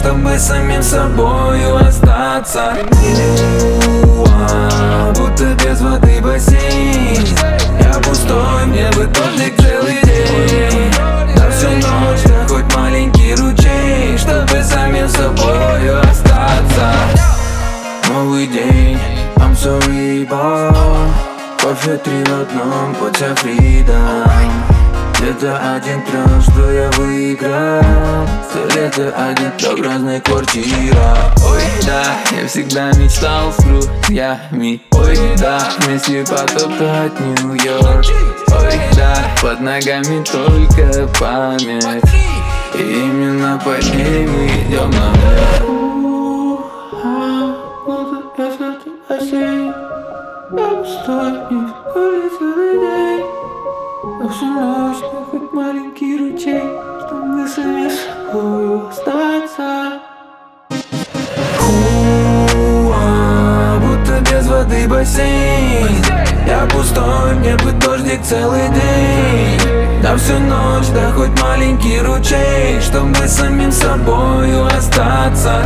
чтобы самим собою остаться. Будто без воды бассейн. Я пустой, мне бы дождик целый день. Да всю ночь, да хоть маленький ручей, чтобы самим собою остаться. Новый день, I'm sorry, but кофе 3 в одном, путь freedom. Где-то один трёх, что я выиграл. 100 лет и один трёх, разная квартира. Ой, да, я всегда мечтал с друзьями. Ой, да, вместе потоптать Нью-Йорк. Ой, да, под ногами только память. И именно по ней мы идем наверх. Я пустой, не вскоре целый день. А всю ночь, да хоть маленький ручей, чтобы сами собою остаться. Будто без воды бассейн. Я пустой, мне бы дождик целый день. Да всю ночь, да хоть маленький ручей, чтобы самим собою остаться.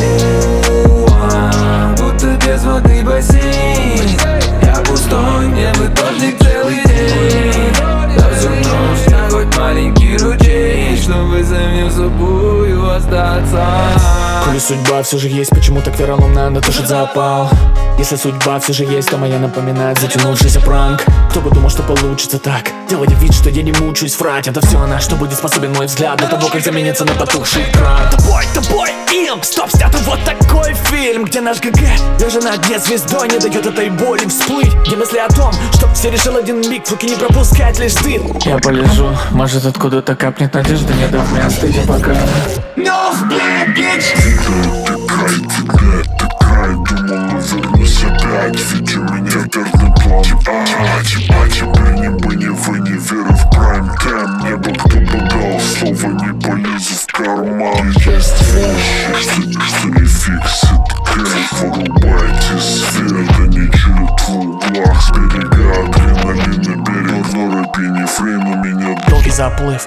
Будто без воды бассейн. Я пустой, мне бы дождик целый день. Да всю ночь, да хоть маленький ручей, чтобы самим собою остаться. Коли судьба все же есть, почему так вероломно она тушит запал? Если судьба все же есть, то моя напоминает затянувшийся пранк. Кто бы думал, что получится так, делая вид, что я не мучаюсь врать. Это все на что будет способен мой взгляд до того, как заменится на потухший экран. Тобой, им, стоп, снято вот такой фильм, где наш ГГ, даже на дне звездой, не дает этой боли всплыть. Где мысли о том, что все решил один миг, в руки не пропускать лишь дым. Я полежу, может откуда-то капнет надежда, не дав мне остыть, а пока No split, bitch. Такая, думал, вернусь опять. Ведь у меня верный план. Теперь не бы, не вы, не верю в прайм-тайм. Небо кто бы дал, слово не полезу в карман. Есть вещи, что не фиксит кайф. Вырубайте свет, они чуют в углах. С берега адреналина берет, но рэпи не фрейм, у меня долгий заплыв.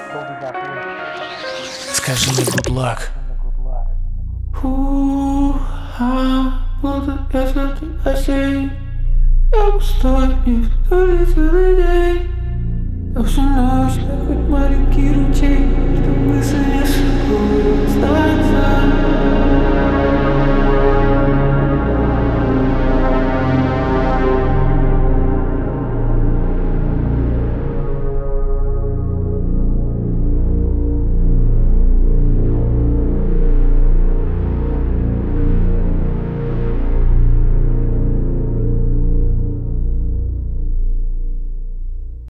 Скажи мне good luck. Будто без воды бассейн. Я пустой, не вскоре целый день. Да всю ночь, да хоть маленький ручей, чтобы сами собой остаться.